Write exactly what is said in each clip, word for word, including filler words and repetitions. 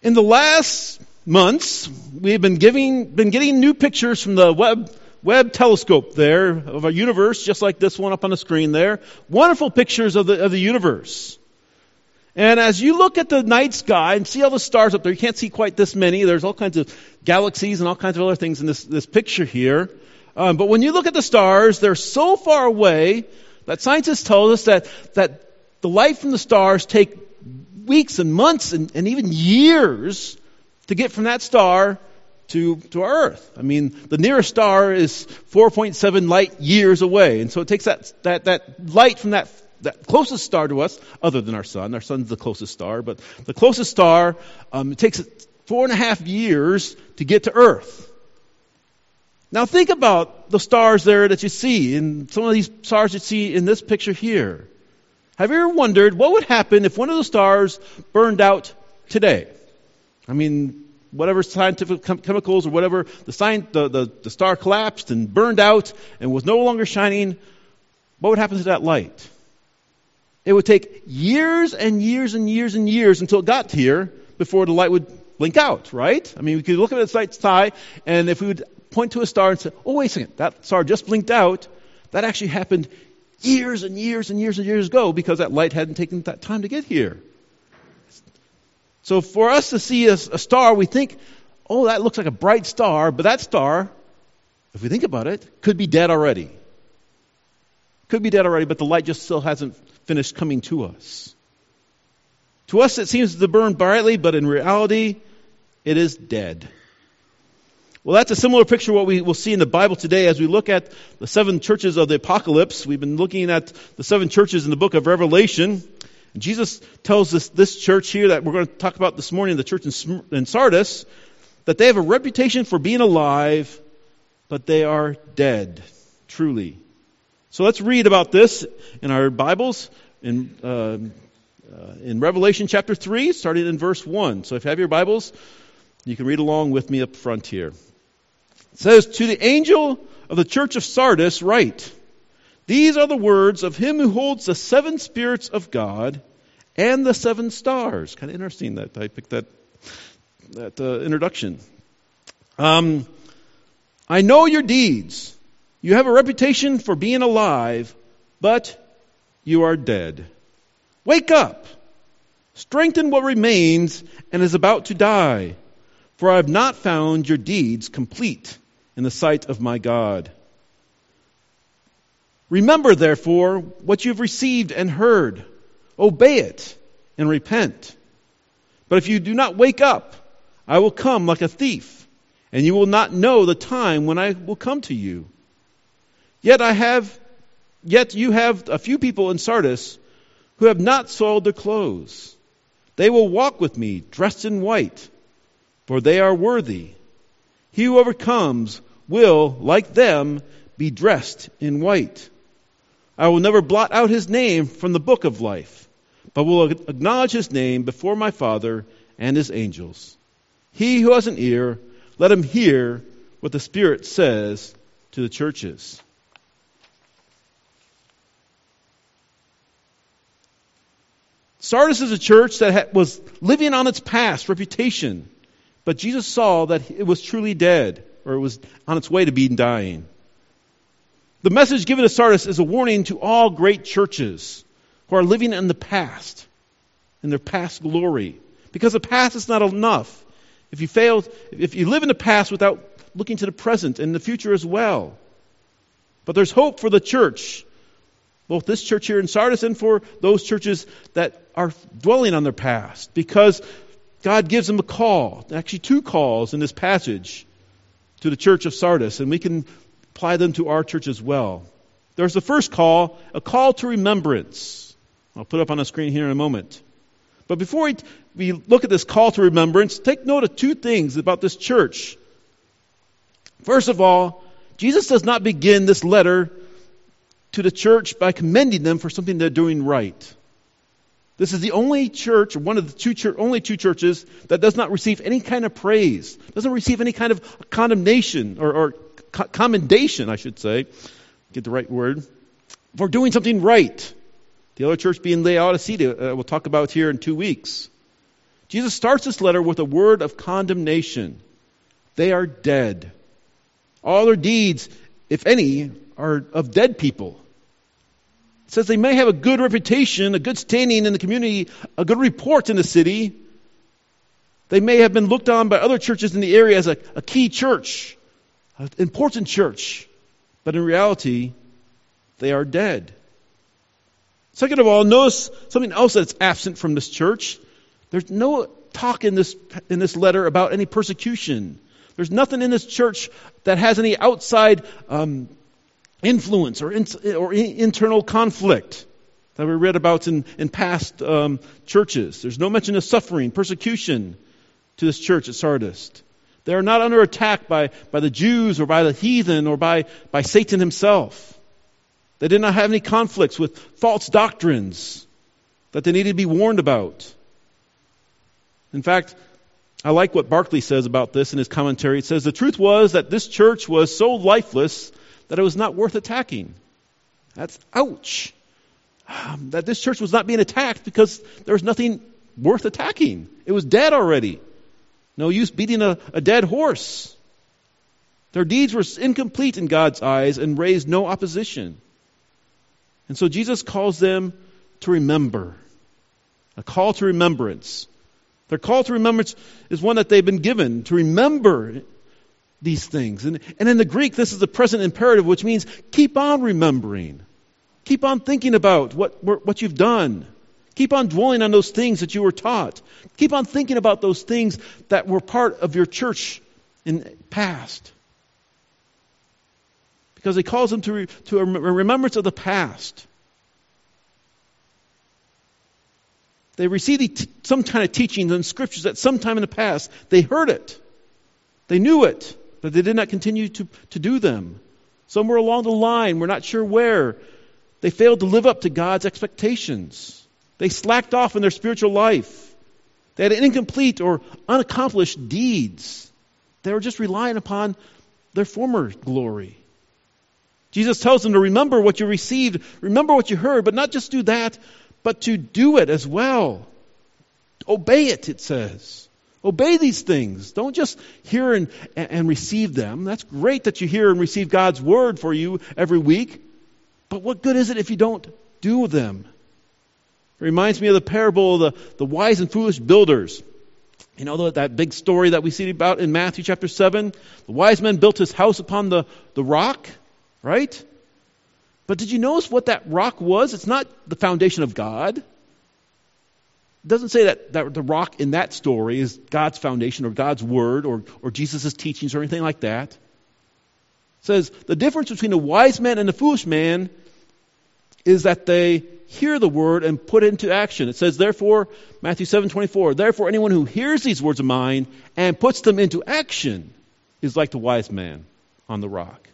In the last months, we've been giving, been getting new pictures from the Webb, Webb telescope there of our universe, just like this one up on the screen there. Wonderful pictures of the, of the universe. And as you look at the night sky and see all the stars up there, you can't see quite this many. There's all kinds of galaxies and all kinds of other things in this, this picture here. Um, but when you look at the stars, they're so far away that scientists tell us that, that the light from the stars take weeks and months and, and even years to get from that star to, to our Earth. I mean, the nearest star is four point seven light years away. And so it takes that, that, that light from that, that closest star to us, other than our sun. Our sun's the closest star, but the closest star, um, it takes four and a half years to get to Earth. Now think about the stars there that you see, and some of these stars you see in this picture here. Have you ever wondered what would happen if one of those stars burned out today? I mean, whatever scientific chem- chemicals or whatever, the, sign, the, the, the star collapsed and burned out and was no longer shining. What would happen to that light? It would take years and years and years and years until it got here before the light would blink out, right? I mean, we could look at the night sky, and if we would point to a star and say, oh, wait a second, that star just blinked out, that actually happened years and years and years and years ago because that light hadn't taken that time to get here. So for us to see a, a star, we think, oh, that looks like a bright star, but that star, if we think about it, could be dead already. Could be dead already, but the light just still hasn't finished coming to us. To us, it seems to burn brightly, but in reality, it is dead. Well, that's a similar picture of what we will see in the Bible today as we look at the seven churches of the apocalypse. We've been looking at the seven churches in the book of Revelation. And Jesus tells us this church here that we're going to talk about this morning, the church in Sardis, that they have a reputation for being alive, but they are dead, truly. So let's read about this in our Bibles in, uh, uh, in Revelation chapter three, starting in verse one. So if you have your Bibles, you can read along with me up front here. It says, to the angel of the church of Sardis write, these are the words of him who holds the seven spirits of God and the seven stars. Kind of interesting that I picked that, that uh, introduction. Um, I know your deeds. You have a reputation for being alive, but you are dead. Wake up. Strengthen what remains and is about to die. For I have not found your deeds complete in the sight of my God. Remember, therefore, what you have received and heard. Obey it and repent. But if you do not wake up, I will come like a thief, and you will not know the time when I will come to you. Yet I have, yet you have a few people in Sardis who have not soiled their clothes. They will walk with me dressed in white, for they are worthy. He who overcomes will, like them, be dressed in white. I will never blot out his name from the book of life, but will acknowledge his name before my Father and his angels. He who has an ear, let him hear what the Spirit says to the churches. Sardis is a church that was living on its past reputation. But Jesus saw that it was truly dead, or it was on its way to being dying. The message given to Sardis is a warning to all great churches who are living in the past, in their past glory. Because the past is not enough. If you fail, if you live in the past without looking to the present and the future as well. But there's hope for the church, both this church here in Sardis and for those churches that are dwelling on their past. Because God gives them a call, actually two calls in this passage to the church of Sardis, and we can apply them to our church as well. There's the first call, a call to remembrance. I'll put it up on the screen here in a moment. But before we, we look at this call to remembrance, take note of two things about this church. First of all, Jesus does not begin this letter to the church by commending them for something they're doing right. This is the only church, or one of the two church, only two churches that does not receive any kind of praise, doesn't receive any kind of condemnation or, or co- commendation, I should say, get the right word, for doing something right. The other church being Laodicea, uh, we'll talk about here in two weeks. Jesus starts this letter with a word of condemnation. They are dead. All their deeds, if any, are of dead people. It says they may have a good reputation, a good standing in the community, a good report in the city. They may have been looked on by other churches in the area as a, a key church, an important church. But in reality, they are dead. Second of all, notice something else that's absent from this church. There's no talk in this in this letter about any persecution. There's nothing in this church that has any outside um, influence or in, or internal conflict that we read about in, in past um, churches. There's no mention of suffering, persecution to this church at Sardis. They are not under attack by, by the Jews or by the heathen or by, by Satan himself. They did not have any conflicts with false doctrines that they needed to be warned about. In fact, I like what Barclay says about this in his commentary. It says, the truth was that this church was so lifeless that it was not worth attacking. That's ouch. Um, that this church was not being attacked because there was nothing worth attacking. It was dead already. No use beating a, a dead horse. Their deeds were incomplete in God's eyes and raised no opposition. And so Jesus calls them to remember. A call to remembrance. Their call to remembrance is one that they've been given, to remember these things. And, and in the Greek, this is the present imperative, which means keep on remembering. Keep on thinking about what, what you've done. Keep on dwelling on those things that you were taught. Keep on thinking about those things that were part of your church in the past. Because he calls them to, re, to a remembrance of the past. They received some kind of teachings and scriptures that sometime in the past, they heard it. They knew it, but they did not continue to, to do them. Somewhere along the line, we're not sure where, they failed to live up to God's expectations. They slacked off in their spiritual life. They had incomplete or unaccomplished deeds. They were just relying upon their former glory. Jesus tells them to remember what you received, remember what you heard, but not just do that, but to do it as well. Obey it, it says. Obey these things. Don't just hear and, and receive them. That's great that you hear and receive God's word for you every week. But what good is it if you don't do them? It reminds me of the parable of the, the wise and foolish builders. You know that big story that we see about in Matthew chapter seven? The wise man built his house upon the, the rock, right? But did you notice what that rock was? It's not the foundation of God. It doesn't say that, that the rock in that story is God's foundation or God's word or, or Jesus' teachings or anything like that. It says the difference between the wise man and the foolish man is that they hear the word and put it into action. It says, therefore, Matthew seven twenty-four, therefore anyone who hears these words of mine and puts them into action is like the wise man on the rock,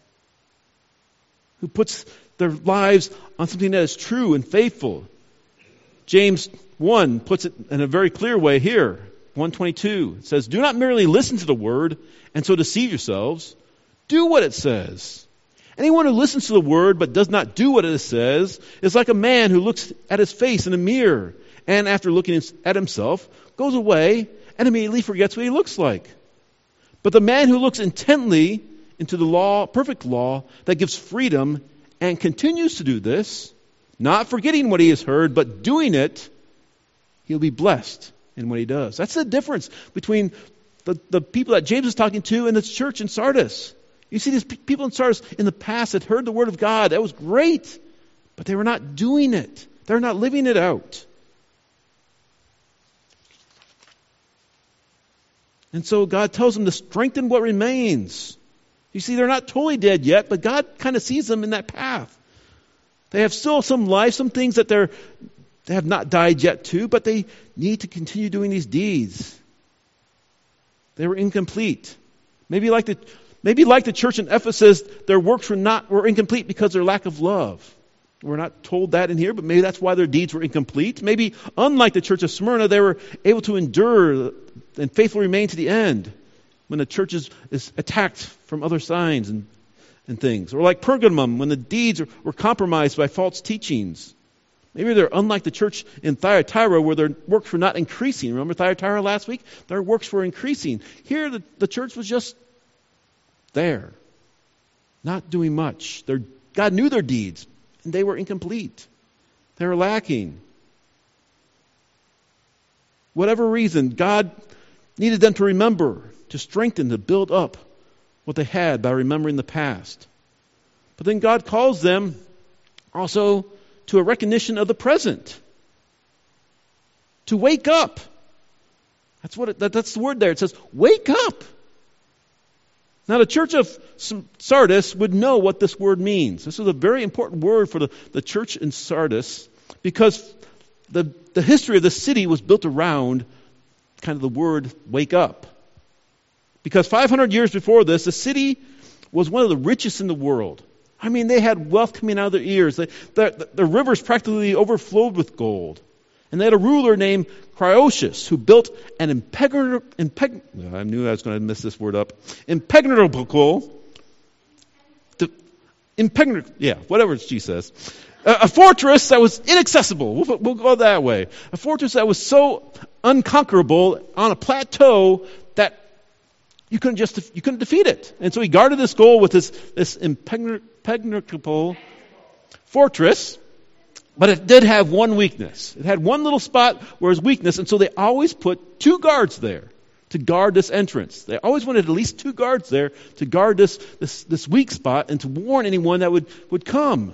who puts their lives on something that is true and faithful. James one puts it in a very clear way here. one twenty-two, it says, do not merely listen to the word and so deceive yourselves. Do what it says. Anyone who listens to the word but does not do what it says is like a man who looks at his face in a mirror and after looking at himself goes away and immediately forgets what he looks like. But the man who looks intently into the law, perfect law that gives freedom and continues to do this, not forgetting what he has heard, but doing it, he'll be blessed in what he does. That's the difference between the, the people that James is talking to and the church in Sardis. You see these people in Sardis in the past that heard the word of God. That was great, but they were not doing it. They're not living it out. And so God tells them to strengthen what remains. You see, they're not totally dead yet, but God kind of sees them in that path. They have still some life, some things that they're, they have not died yet to, but they need to continue doing these deeds. They were incomplete. Maybe like the, maybe like the church in Ephesus, their works were not were incomplete because of their lack of love. We're not told that in here, but maybe that's why their deeds were incomplete. Maybe unlike the church of Smyrna, they were able to endure and faithfully remain to the end when the church is, is attacked from other signs and, and things. Or like Pergamum, when the deeds were compromised by false teachings. Maybe they're unlike the church in Thyatira where their works were not increasing. Remember Thyatira last week? Their works were increasing. Here the, the church was just there, not doing much. Their, God knew their deeds, and they were incomplete. They were lacking. Whatever reason, God needed them to remember, to strengthen, to build up what they had by remembering the past. But then God calls them also to a recognition of the present. To wake up. That's what it, that, that's the word there. It says, wake up. Now the church of Sardis would know what this word means. This is a very important word for the, the church in Sardis because the, the history of the city was built around kind of the word wake up. Because five hundred years before this, the city was one of the richest in the world. I mean, they had wealth coming out of their ears. They, the, the rivers practically overflowed with gold. And they had a ruler named Croesus who built an impenetrable, impeg, I knew I was going to mess this word up, impenetrable, impenetrable, yeah, whatever G says, a, a fortress that was inaccessible. We'll, we'll go that way. A fortress that was so unconquerable on a plateau that you couldn't just you couldn't defeat it. And so he guarded this goal with this this impenetrable fortress. But it did have one weakness. It had one little spot where it was weakness, and so they always put two guards there to guard this entrance. They always wanted at least two guards there to guard this this, this weak spot and to warn anyone that would, would come.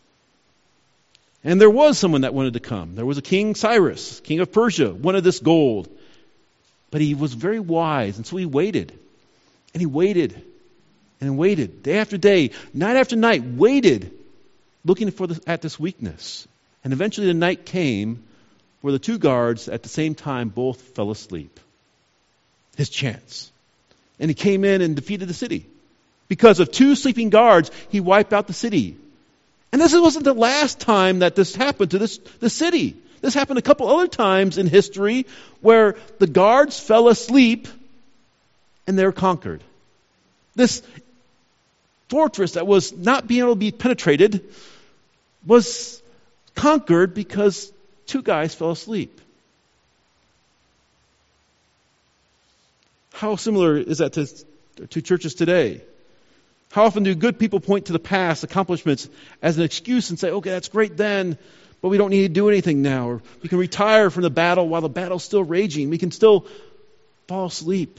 And there was someone that wanted to come. There was a king, Cyrus, king of Persia, wanted this gold. But he was very wise, and so he waited. And he waited. And waited. Day after day, night after night, waited, looking for this, at this weakness. And eventually the night came where the two guards at the same time both fell asleep. His chance. And he came in and defeated the city. Because of two sleeping guards, he wiped out the city. And this wasn't the last time that this happened to this, this city. This happened a couple other times in history where the guards fell asleep and they were conquered. This fortress that was not being able to be penetrated was conquered because two guys fell asleep. How similar is that to, to churches today? How often do good people point to the past accomplishments as an excuse and say, okay, that's great then, but we don't need to do anything now. Or we can retire from the battle while the battle's still raging. We can still fall asleep.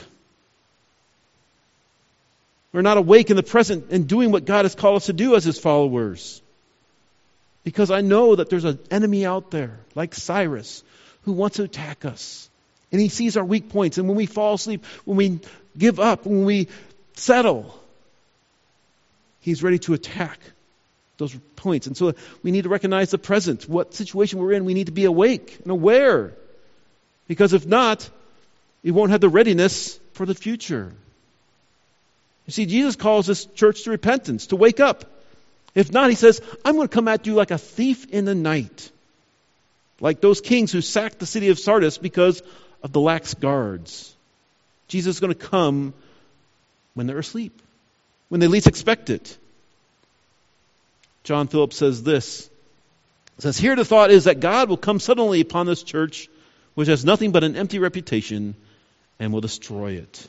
We're not awake in the present and doing what God has called us to do as His followers. Because I know that there's an enemy out there, like Cyrus, who wants to attack us. And he sees our weak points. And when we fall asleep, when we give up, when we settle, he's ready to attack those points. And so we need to recognize the present. What situation we're in, we need to be awake and aware. Because if not, we won't have the readiness for the future. You see, Jesus calls this church to repentance, to wake up. If not, he says, I'm going to come at you like a thief in the night. Like those kings who sacked the city of Sardis because of the lax guards. Jesus is going to come when they're asleep, when they least expect it. John Phillips says this. He says, here the thought is that God will come suddenly upon this church, which has nothing but an empty reputation, and will destroy it.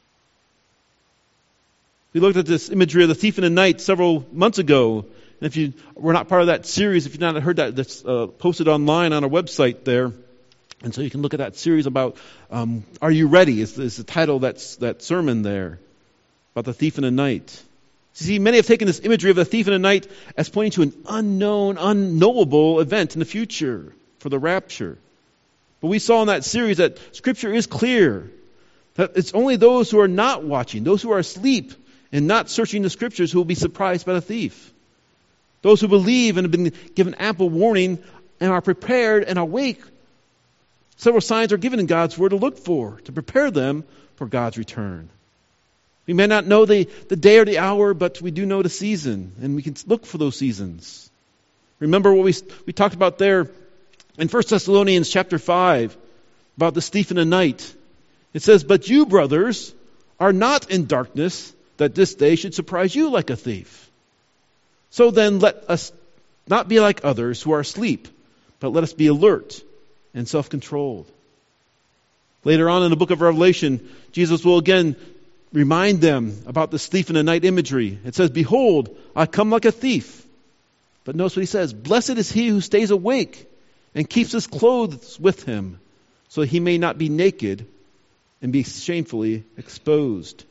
We looked at this imagery of the thief in the night several months ago. And if you were not part of that series, if you've not heard that, that's uh, posted online on our website there. And so you can look at that series about, um, Are You Ready? Is, is the title of that, that sermon there, about the thief in the night. You see, many have taken this imagery of the thief in the night as pointing to an unknown, unknowable event in the future for the rapture. But we saw in that series that Scripture is clear. That it's only those who are not watching, those who are asleep, and not searching the Scriptures who will be surprised by the thief. Those who believe and have been given ample warning and are prepared and awake. Several signs are given in God's Word to look for, to prepare them for God's return. We may not know the, the day or the hour, but we do know the season, and we can look for those seasons. Remember what we, we talked about there in First Thessalonians chapter five, about the thief in the night. It says, but you, brothers, are not in darkness, that this day should surprise you like a thief. So then let us not be like others who are asleep, but let us be alert and self-controlled. Later on in the book of Revelation, Jesus will again remind them about this thief in the night imagery. It says, "Behold, I come like a thief." But notice what he says, "Blessed is he who stays awake and keeps his clothes with him, so he may not be naked and be shamefully exposed."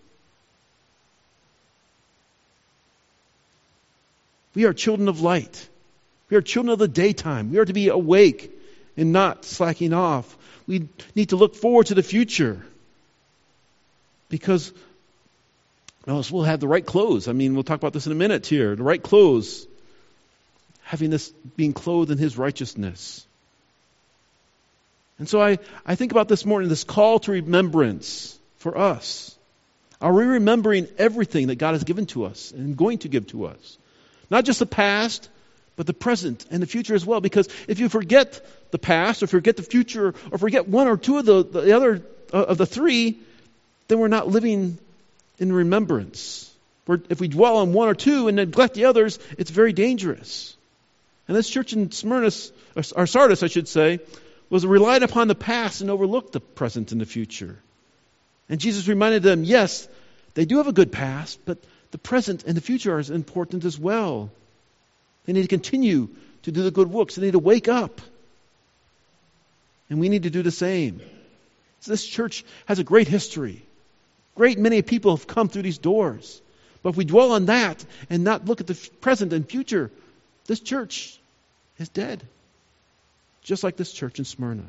We are children of light. We are children of the daytime. We are to be awake and not slacking off. We need to look forward to the future because well, we'll have the right clothes. I mean, we'll talk about this in a minute here. The right clothes, having this, being clothed in His righteousness. And so I, I think about this morning, this call to remembrance for us. Are we remembering everything that God has given to us and going to give to us? Not just the past, but the present and the future as well. Because if you forget the past, or forget the future, or forget one or two of the, the other uh, of the three, then we're not living in remembrance. We're, if we dwell on one or two and neglect the others, it's very dangerous. And this church in Smyrna, or Sardis, I should say, was relied upon the past and overlooked the present and the future. And Jesus reminded them, yes, they do have a good past, but the present and the future are as important as well. They need to continue to do the good works. They need to wake up. And we need to do the same. So this church has a great history. Great many people have come through these doors. But if we dwell on that and not look at the present and future, this church is dead. Just like this church in Smyrna.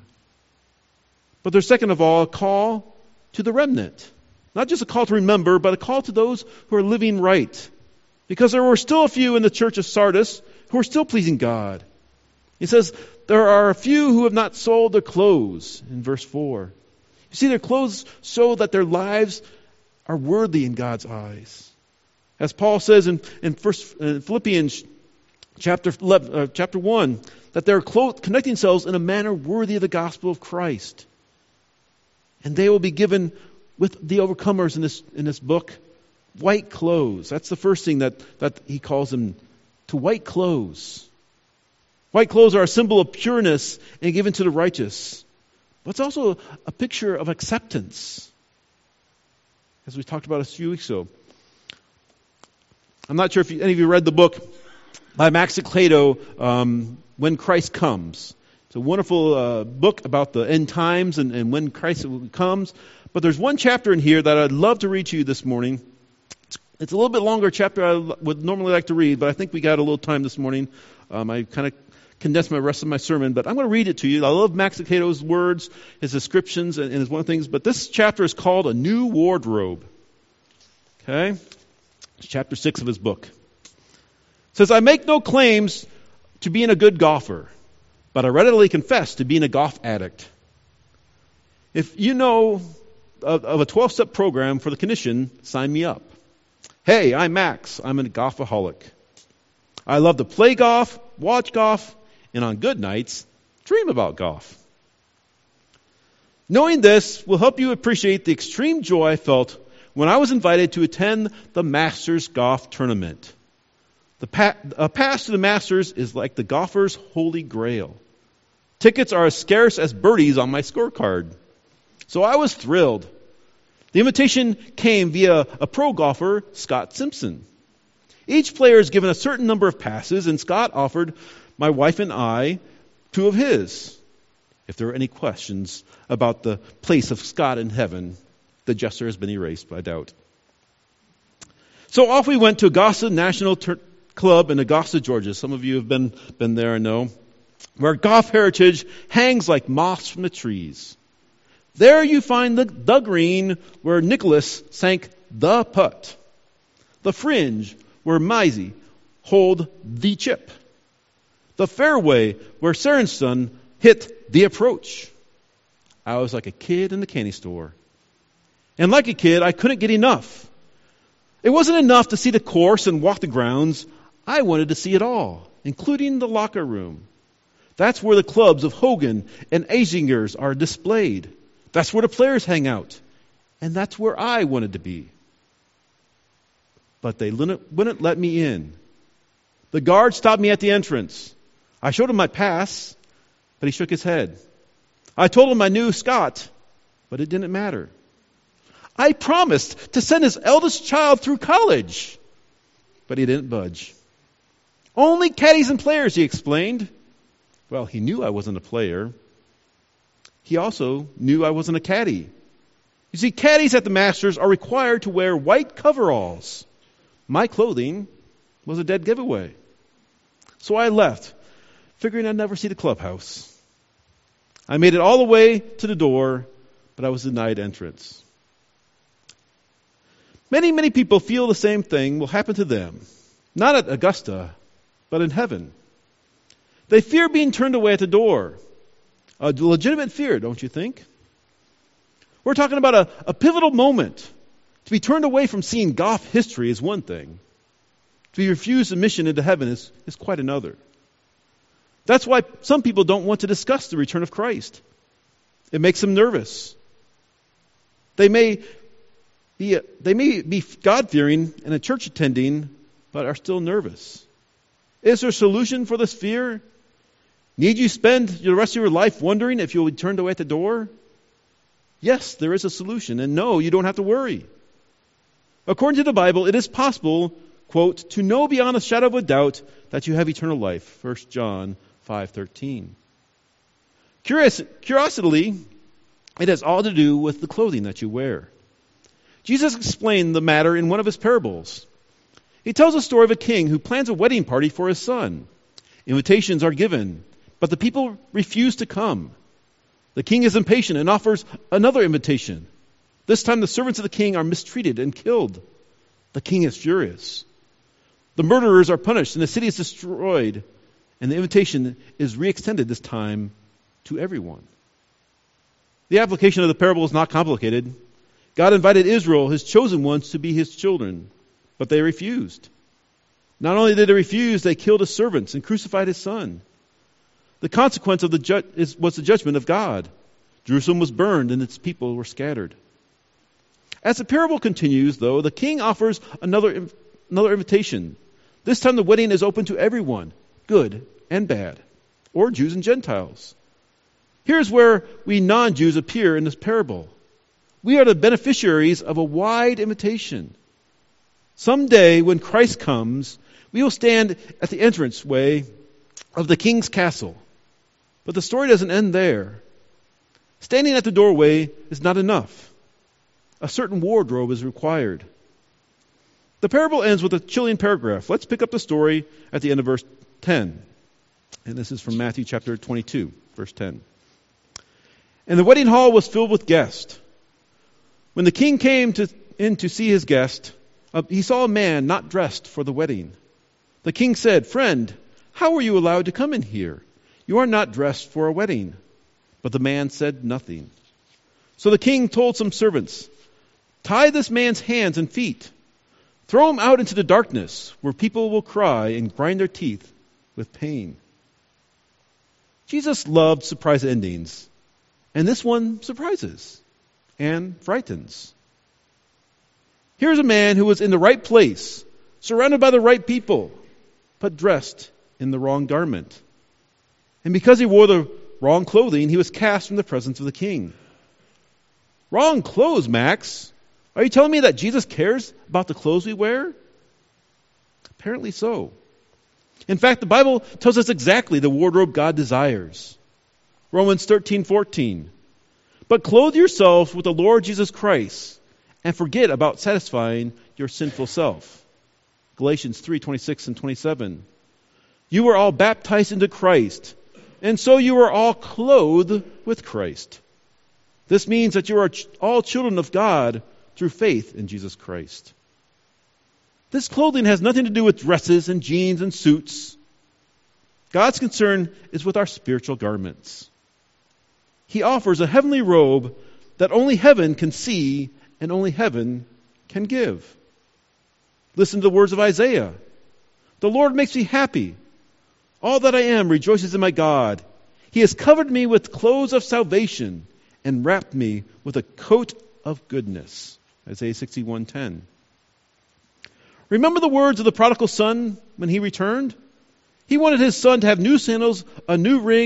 But there's second of all a call to the remnant. Not just a call to remember, but a call to those who are living right. Because there were still a few in the church of Sardis who are still pleasing God. He says, there are a few who have not sold their clothes, in verse four. You see, their clothes show that their lives are worthy in God's eyes. As Paul says in, in, first, in Philippians chapter, eleven, uh, chapter one, that they're clothed, connecting themselves in a manner worthy of the gospel of Christ. And they will be given with the overcomers in this in this book, white clothes. That's the first thing that, that he calls them, to white clothes. White clothes are a symbol of pureness and given to the righteous. But it's also a picture of acceptance. As we talked about a few weeks ago. I'm not sure if you, any of you read the book by Max Lucado, um, When Christ Comes. It's a wonderful uh, book about the end times and, and when Christ comes. But there's one chapter in here that I'd love to read to you this morning. It's, it's a little bit longer chapter I would normally like to read, but I think we got a little time this morning. Um, I kind of condensed my rest of my sermon, but I'm going to read it to you. I love Max Lucado's words, his descriptions, and, and his one of the things. But this chapter is called A New Wardrobe. Okay? It's chapter six of his book. It says, I make no claims to being a good golfer, but I readily confess to being a golf addict. If you know of, of a twelve-step program for the condition, sign me up. Hey, I'm Max. I'm a golfaholic. I love to play golf, watch golf, and on good nights, dream about golf. Knowing this will help you appreciate the extreme joy I felt when I was invited to attend the Masters Golf Tournament. The pa- a pass to the Masters is like the golfer's holy grail. Tickets are as scarce as birdies on my scorecard. So I was thrilled. The invitation came via a pro golfer, Scott Simpson. Each player is given a certain number of passes, and Scott offered my wife and I two of his. If there are any questions about the place of Scott in heaven, the gesture has been erased by doubt. So off we went to Augusta National Tur- Club in Augusta, Georgia. Some of you have been, been there and know. Where golf heritage hangs like moss from the trees. There you find the, the green where Nicholas sank the putt. The fringe where Mizey hold the chip. The fairway where Sorensen hit the approach. I was like a kid in the candy store. And like a kid, I couldn't get enough. It wasn't enough to see the course and walk the grounds. I wanted to see it all, including the locker room. That's where the clubs of Hogan and Azingers are displayed. That's where the players hang out. And that's where I wanted to be. But they wouldn't let me in. The guard stopped me at the entrance. I showed him my pass. but he shook his head. I told him I knew Scott, but it didn't matter. I promised to send his eldest child through college, but he didn't budge. Only caddies and players, he explained. Well, he knew I wasn't a player. He also knew I wasn't a caddy. You see, caddies at the Masters are required to wear white coveralls. My clothing was a dead giveaway. So I left, figuring I'd never see the clubhouse. I made it all the way to the door, but I was denied entrance. Many, many people feel the same thing will happen to them, not at Augusta, but in heaven. They fear being turned away at the door. A legitimate fear, don't you think? We're talking about a, a pivotal moment. To be turned away from seeing golf history is one thing. To be refused admission into heaven is, is quite another. That's why some people don't want to discuss the return of Christ. It makes them nervous. They may be, they may be God-fearing and a church attending, but are still nervous. Is there a solution for this fear? Need you spend the rest of your life wondering if you'll be turned away at the door? Yes, there is a solution. And no, you don't have to worry. According to the Bible, it is possible, quote, to know beyond a shadow of a doubt that you have eternal life. First John five thirteen. Curious, curiosity, it has all to do with the clothing that you wear. Jesus explained the matter in one of his parables. He tells a story of a king who plans a wedding party for his son. Invitations are given, but the people refuse to come. The king is impatient and offers another invitation. This time the servants of the king are mistreated and killed. The king is furious. The murderers are punished and the city is destroyed, and the invitation is re-extended this time to everyone. The application of the parable is not complicated. God invited Israel, his chosen ones, to be his children, but they refused. Not only did they refuse, they killed his servants and crucified his son. The consequence of the ju- is, was the judgment of God. Jerusalem was burned and its people were scattered. As the parable continues, though, the king offers another, another invitation. This time the wedding is open to everyone, good and bad, or Jews and Gentiles. Here's where we non-Jews appear in this parable. We are the beneficiaries of a wide invitation. Someday, when Christ comes, we will stand at the entranceway of the king's castle. But the story doesn't end there. Standing at the doorway is not enough. A certain wardrobe is required. The parable ends with a chilling paragraph. Let's pick up the story at the end of verse ten. And this is from Matthew chapter twenty-two, verse ten. And the wedding hall was filled with guests. When the king came to, in to see his guest, uh, he saw a man not dressed for the wedding. The king said, "Friend, how were you allowed to come in here? You are not dressed for a wedding." But the man said nothing. So the king told some servants, "Tie this man's hands and feet. Throw him out into the darkness, where people will cry and grind their teeth with pain." Jesus loved surprise endings, and this one surprises and frightens. Here's a man who was in the right place, surrounded by the right people, but dressed in the wrong garment. And because he wore the wrong clothing, he was cast from the presence of the king. Wrong clothes, Max? Are you telling me that Jesus cares about the clothes we wear? Apparently so. In fact, the Bible tells us exactly the wardrobe God desires. Romans thirteen fourteen. But clothe yourselves with the Lord Jesus Christ and forget about satisfying your sinful self. Galatians three twenty-six and twenty-seven. You were all baptized into Christ, and so you are all clothed with Christ. This means that you are all children of God through faith in Jesus Christ. This clothing has nothing to do with dresses and jeans and suits. God's concern is with our spiritual garments. He offers a heavenly robe that only heaven can see and only heaven can give. Listen to the words of Isaiah. The Lord makes me happy. All that I am rejoices in my God. He has covered me with clothes of salvation and wrapped me with a coat of goodness. Isaiah sixty-one ten. Remember the words of the prodigal son when he returned? He wanted his son to have new sandals, a new ring,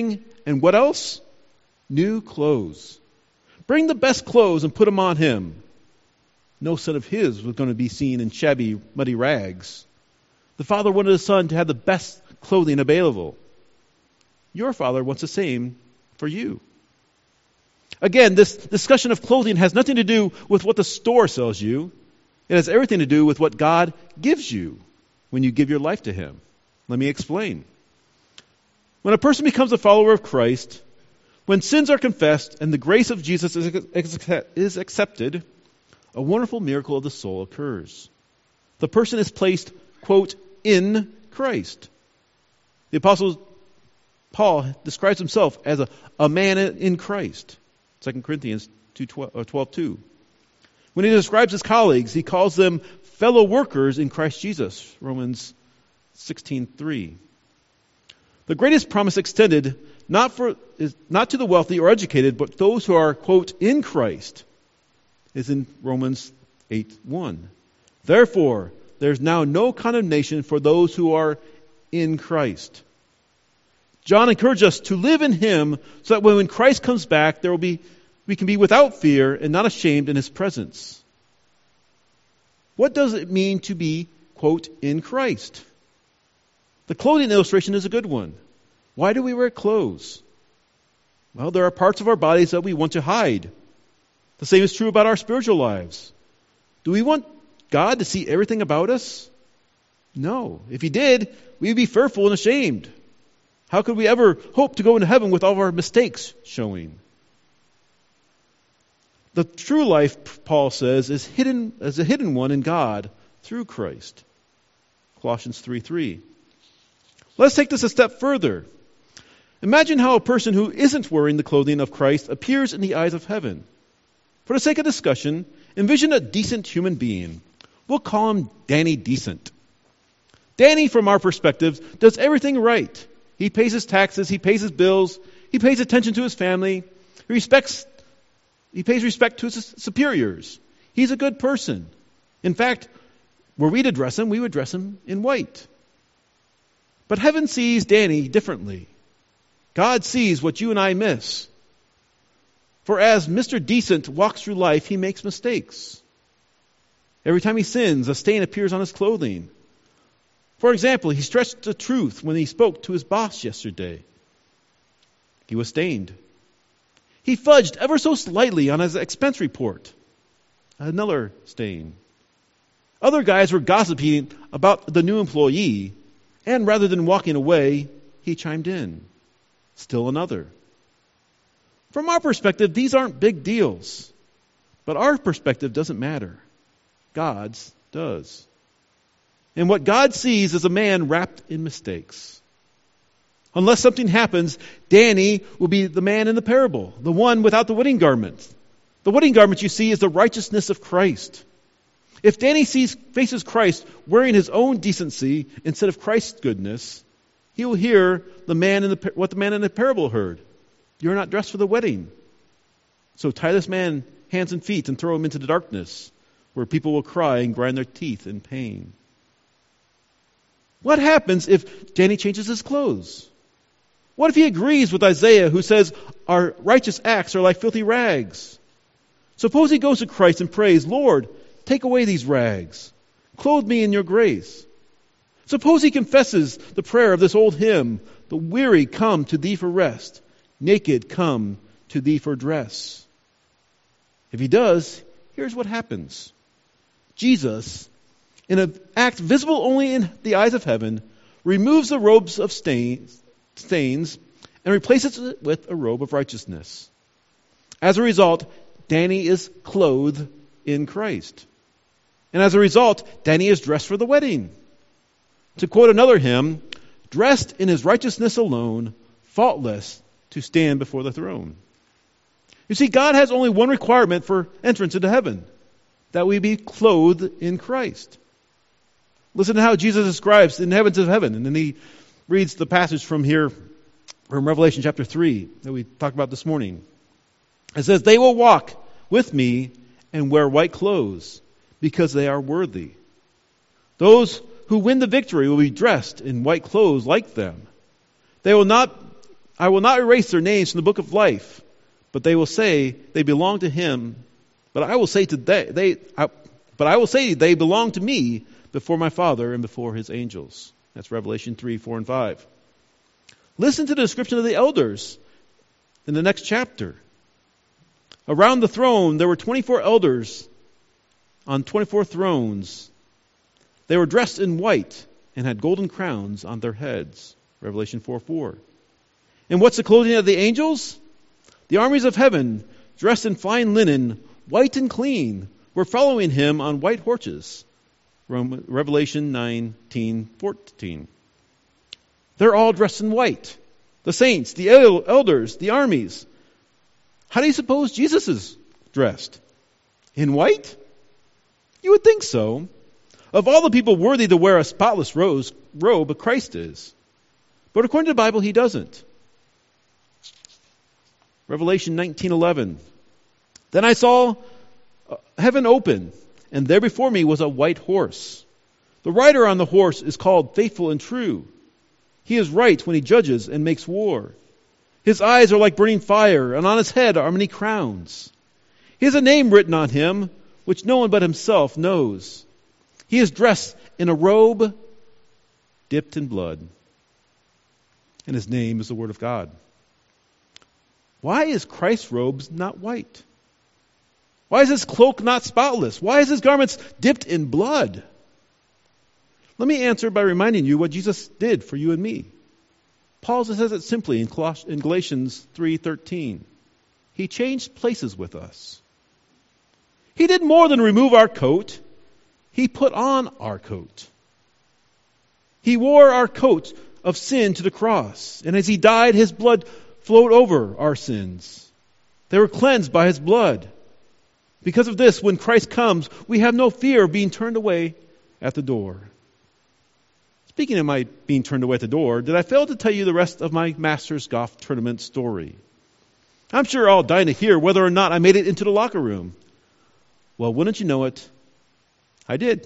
And what else? New clothes. Bring the best clothes and put them on him. No son of his was going to be seen in shabby, muddy rags. The father wanted his son to have the best clothing available. Your father wants the same for you. Again, this discussion of clothing has nothing to do with what the store sells you. It has everything to do with what God gives you when you give your life to him. Let me explain. When a person becomes a follower of Christ, when sins are confessed and the grace of Jesus is accepted, a wonderful miracle of the soul occurs. The person is placed, quote, in Christ. The Apostle Paul describes himself as a, a man in Christ. Second Corinthians twelve two. When he describes his colleagues, he calls them fellow workers in Christ Jesus. Romans sixteen three. The greatest promise extended not for is not to the wealthy or educated, but those who are, quote, in Christ, is in Romans eight one. Therefore, there's now no condemnation for those who are in Christ. John encouraged us to live in him so that when Christ comes back, there will be we can be without fear and not ashamed in his presence. What does it mean to be, quote, in Christ? The clothing illustration is a good one. Why do we wear clothes? Well, there are parts of our bodies that we want to hide. The same is true about our spiritual lives. Do we want God to see everything about us? No. If he did, we would be fearful and ashamed. How could we ever hope to go into heaven with all of our mistakes showing? The true life, Paul says, is hidden as a hidden one in God through Christ. Colossians three three. Let's take this a step further. Imagine how a person who isn't wearing the clothing of Christ appears in the eyes of heaven. For the sake of discussion, envision a decent human being. We'll call him Danny Decent. Danny, from our perspective, does everything right. He pays his taxes, he pays his bills, he pays attention to his family, he respects, he pays respect to his superiors. He's a good person. In fact, were we to dress him, we would dress him in white. But heaven sees Danny differently. God sees what you and I miss. For as Mister Decent walks through life, he makes mistakes. Every time he sins, a stain appears on his clothing. For example, he stretched the truth when he spoke to his boss yesterday. He was stained. He fudged ever so slightly on his expense report. Another stain. Other guys were gossiping about the new employee, and rather than walking away, he chimed in. Still another. From our perspective, these aren't big deals. But our perspective doesn't matter. God's does. And what God sees is a man wrapped in mistakes. Unless something happens, Danny will be the man in the parable, the one without the wedding garment. The wedding garment, you see, is the righteousness of Christ. If Danny sees, faces Christ wearing his own decency instead of Christ's goodness, he will hear the man in the, what the man in the parable heard. You're not dressed for the wedding. So tie this man hands and feet and throw him into the darkness, where people will cry and grind their teeth in pain. What happens if Danny changes his clothes? What if he agrees with Isaiah, who says our righteous acts are like filthy rags? Suppose he goes to Christ and prays, Lord, take away these rags. Clothe me in your grace. Suppose he confesses the prayer of this old hymn, the weary come to thee for rest, naked come to thee for dress. If he does, here's what happens. Jesus, in an act visible only in the eyes of heaven, removes the robes of stains, stains and replaces it with a robe of righteousness. As a result, Danny is clothed in Christ. And as a result, Danny is dressed for the wedding. To quote another hymn, dressed in his righteousness alone, faultless to stand before the throne. You see, God has only one requirement for entrance into heaven, that we be clothed in Christ. Listen to how Jesus describes in the heavens of heaven. And then he reads the passage from here, from Revelation chapter three, that we talked about this morning. It says, they will walk with me and wear white clothes, because they are worthy. Those who win the victory will be dressed in white clothes like them. They will not I will not erase their names from the book of life, but they will say they belong to him. But I will say to they, they I, but I will say they belong to me before my Father and before his angels. That's Revelation three, four, and five. Listen to the description of the elders in the next chapter. Around the throne there were twenty-four elders on twenty-four thrones. They were dressed in white and had golden crowns on their heads. Revelation four, four. And what's the clothing of the angels? The armies of heaven, dressed in fine linen, white and clean, were following him on white horses. Revelation nineteen, fourteen. They're all dressed in white. The saints, the elders, the armies. How do you suppose Jesus is dressed? In white? You would think so. Of all the people worthy to wear a spotless rose, robe, Christ is. But according to the Bible, he doesn't. Revelation nineteen eleven. Then I saw heaven open, and there before me was a white horse. The rider on the horse is called Faithful and True. He is right when he judges and makes war. His eyes are like burning fire, and on his head are many crowns. He has a name written on him, which no one but himself knows. He is dressed in a robe dipped in blood, and his name is the Word of God. Why is Christ's robes not white? Why is his cloak not spotless? Why is his garments dipped in blood? Let me answer by reminding you what Jesus did for you and me. Paul says it simply in Galatians three thirteen. He changed places with us. He did more than remove our coat. He put on our coat. He wore our coat of sin to the cross. And as he died, his blood flowed over our sins. They were cleansed by his blood. Because of this, when Christ comes, we have no fear of being turned away at the door. Speaking of my being turned away at the door, did I fail to tell you the rest of my Masters Golf Tournament story? I'm sure you're all dying to hear whether or not I made it into the locker room. Well, wouldn't you know it, I did.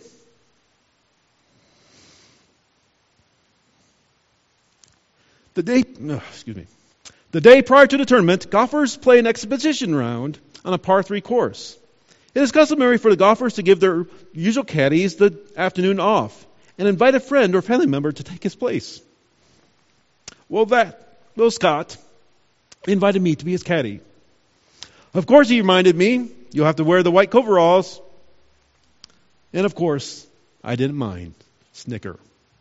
The day, oh, excuse me. The day prior to the tournament, golfers play an exhibition round on a par three course. It is customary for the golfers to give their usual caddies the afternoon off and invite a friend or family member to take his place. Well, that, Will Scott, invited me to be his caddy. Of course, he reminded me, you'll have to wear the white coveralls. And of course, I didn't mind. Snicker.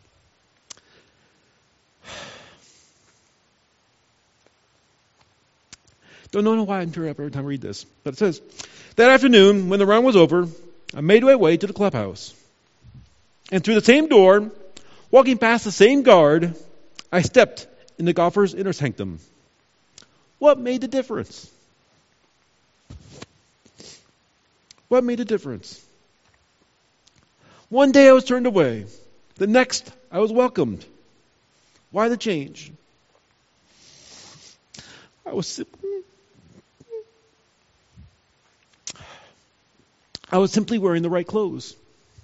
Don't know why I'm sure every time I read this. But it says, that afternoon, when the round was over, I made my way to the clubhouse. And through the same door, walking past the same guard, I stepped in the golfer's inner sanctum. What made the difference? What made a difference? One day I was turned away. The next, I was welcomed. Why the change? I was simply, I was simply wearing the right clothes.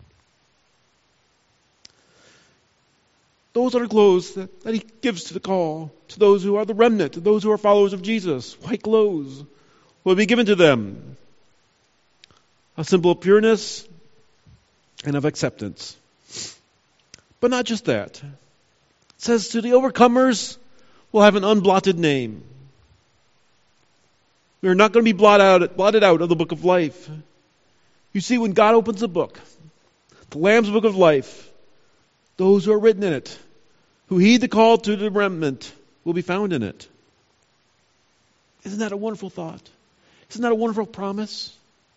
Those are the clothes that, that he gives to the call, to those who are the remnant, to those who are followers of Jesus. White clothes will be given to them. A symbol of pureness and of acceptance. But not just that. It says to the overcomers, we'll have an unblotted name. We are not going to be blotted out, blotted out of the book of life. You see, when God opens the book, the Lamb's book of life, those who are written in it, who heed the call to the remnant, will be found in it. Isn't that a wonderful thought? Isn't that a wonderful promise?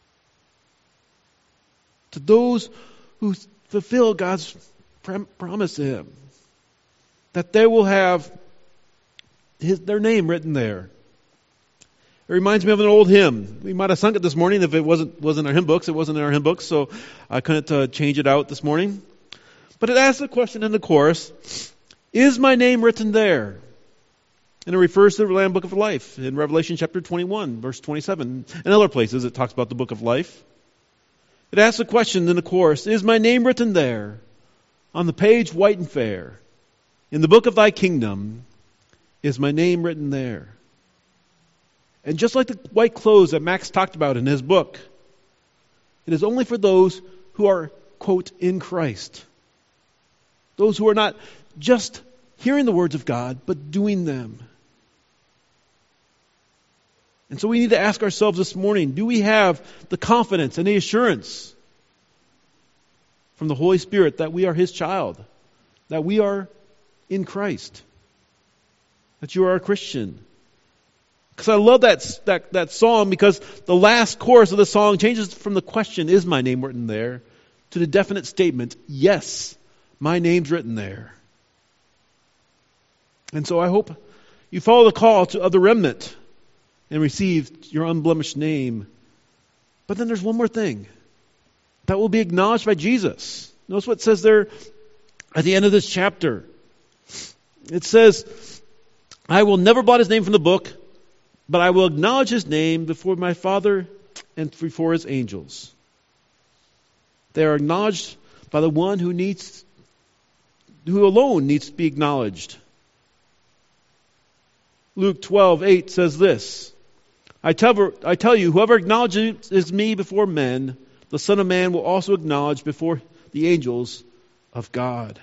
To those who fulfill God's promise to him, that they will have his, their name written there. It reminds me of an old hymn. We might have sung it this morning if it wasn't wasn't our hymn books. It wasn't in our hymn books, so I couldn't uh, change it out this morning. But it asks the question in the chorus, is my name written there? And it refers to the Lamb Book of Life in Revelation chapter twenty-one, verse twenty-seven. In other places it talks about the Book of Life. It asks the question in the chorus, is my name written there, on the page white and fair, in the book of thy kingdom, is my name written there. And just like the white clothes that Max talked about in his book, it is only for those who are, quote, in Christ. Those who are not just hearing the words of God, but doing them. And so we need to ask ourselves this morning, do we have the confidence and the assurance from the Holy Spirit that we are His child, that we are in Christ, that you are a Christian? Because I love that, that, that song, because the last chorus of the song changes from the question, is my name written there, to the definite statement, yes, my name's written there. And so I hope you follow the call to, of the remnant and receive your unblemished name. But then there's one more thing that will be acknowledged by Jesus. Notice what it says there at the end of this chapter. It says, I will never blot his name from the book, but I will acknowledge his name before my Father and before his angels. They are acknowledged by the one who needs, who alone needs to be acknowledged. Luke twelve eight says this, I tell, I tell you, whoever acknowledges me before men, the Son of Man will also acknowledge before the angels of God.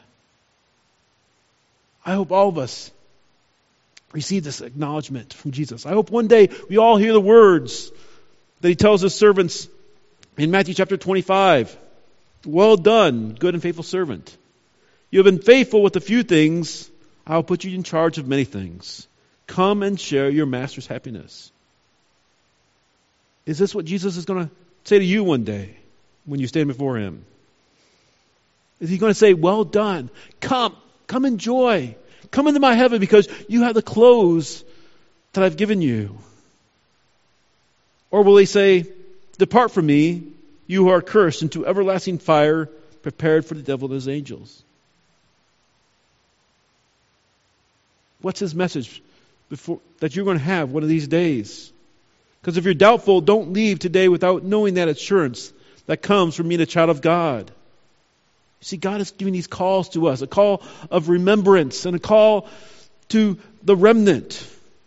I hope all of us receive this acknowledgement from Jesus. I hope one day we all hear the words that He tells His servants in Matthew chapter twenty-five. Well done, good and faithful servant. You have been faithful with a few things. I will put you in charge of many things. Come and share your master's happiness. Is this what Jesus is going to say to you one day when you stand before Him? Is He going to say, well done, come, come enjoy, come into my heaven because you have the clothes that I've given you? Or will He say, depart from me, you who are cursed, into everlasting fire prepared for the devil and his angels? What's His message before that you're going to have one of these days? Because if you're doubtful, don't leave today without knowing that assurance that comes from being a child of God. You see, God is giving these calls to us, a call of remembrance and a call to the remnant.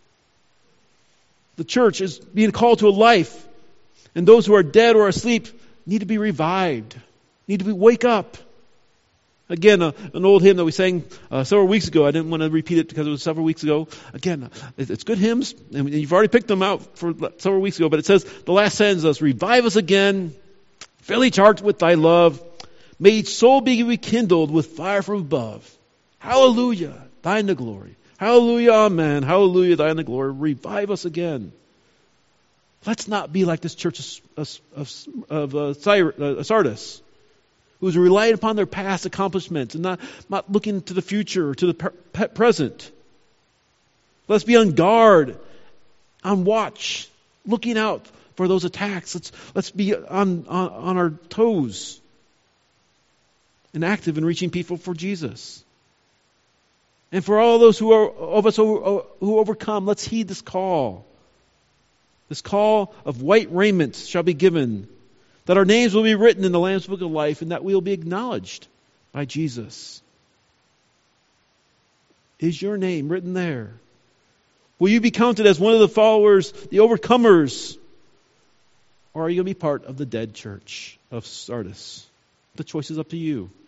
The church is being called to a life, and those who are dead or asleep need to be revived, need to be wake up. Again, uh, an old hymn that we sang uh, several weeks ago. I didn't want to repeat it because it was several weeks ago. Again, it's good hymns, and you've already picked them out for several weeks ago. But it says, the last sentence says, revive us again, fill each heart with thy love. May each soul be rekindled with fire from above. Hallelujah, thine the glory. Hallelujah, amen. Hallelujah, thine the glory. Revive us again. Let's not be like this church of, of, of uh, Sardis, who's relying upon their past accomplishments and not, not looking to the future or to the per- present. Let's be on guard, on watch, looking out for those attacks. Let's, let's be on, on, on our toes and active in reaching people for Jesus. And for all those who are of us who, who overcome, let's heed this call. This call of white raiment shall be given, that our names will be written in the Lamb's Book of Life, and that we will be acknowledged by Jesus. Is your name written there? Will you be counted as one of the followers, the overcomers? Or are you going to be part of the dead church of Sardis? The choice is up to you.